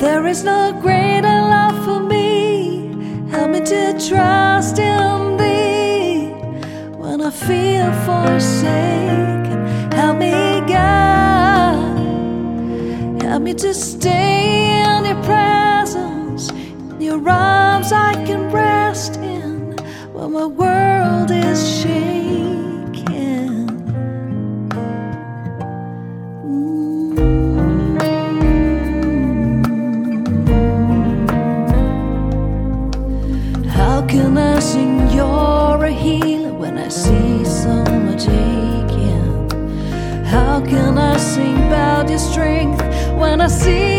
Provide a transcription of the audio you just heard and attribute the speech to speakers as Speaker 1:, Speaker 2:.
Speaker 1: There is no greater love for me. Help me to trust in Thee when I feel forsaken. Help me, God. Help me to stay in Your presence, in Your arms I can rest in when my world is shaking. How can I sing You're a healer when I see so much aching? How can I sing about Your strength when I see